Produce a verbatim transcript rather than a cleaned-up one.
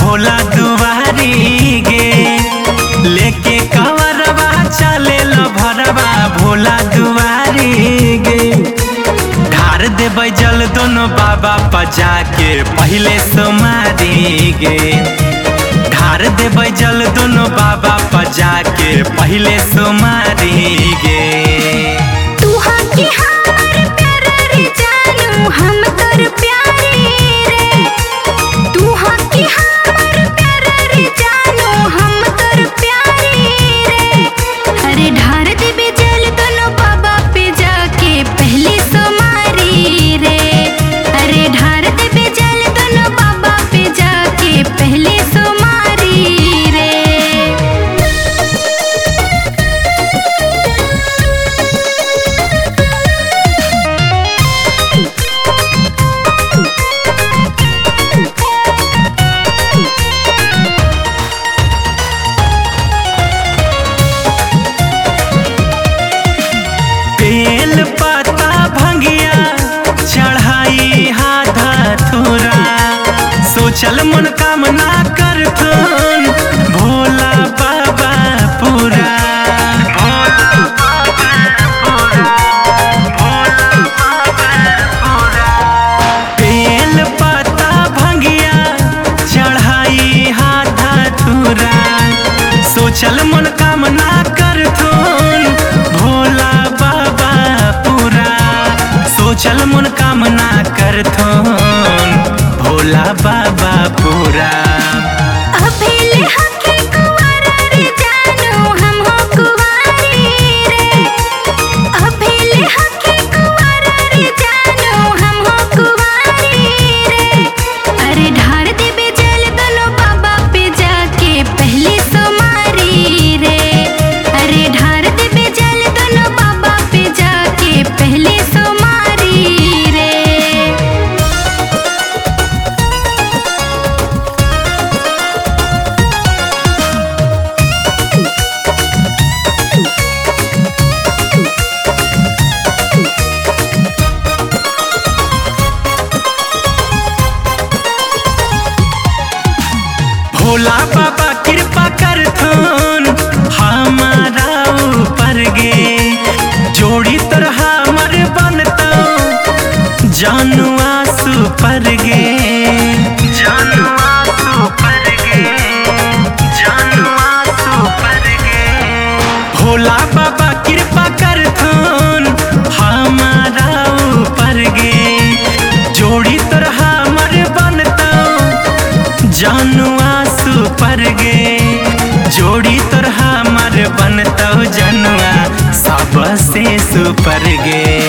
भोला दुआरी गे, लेके कवरवा चले लो भरवा भोला दुआरी गे। ढार देबै जल दोनों बाबा पजा के पहले सोमारी गे। ढार देबै जल दोनों बाबा पजा के पहले सोमारी गे। हम तोर प्यारे रे, तू हकी हमर प्यारे रे जानू हम तोर प्यारे रे। अरे ढार देबे जल दोनों बाबा पे जाके पहले सोमारी रे। अरे ढार देबे जल दोनों बाबा पे जाके पहले सोमारी रे। बेल पत्ता भंगिया चढ़ाई हाथ थोरा, सोचल मनोकामना करथुन भोला बाबा पूरा। बेल पत्ता भंगिया चढ़ाई हाथ थोरा, सोचल मनोकामना करथुन भोला बाबा पूरा। सोचल मनोकामना करथुन भोला बाबा पूरा। अभेले हके कुंवारा रे जानू हम हो कुंवारी रे। अभेले हके कुंवारा रे जानू हम हो कुंवारी रे। अरे ढार देबे जल दोनों बाबा पे जाके पहले सोमारी रे। अरे ढार देबे जल दोनों बाबा पे जाके पहले सोमारी रे। भोला बाबा कृपा करथुन हमारा ऊपर गे। जोड़ी तोर हमर बनतौ जानुआ सुपर गे। जानुआ सुपर गे, जानुआ सुपर गे। भोला बाबा कृपा करथुन हमारा ऊपर गे। जोड़ी तोर हमर बनतौ जानुआ सुपर गे। जोड़ी तोर हमर बनतौ जनुआ सबसे सुपर गे।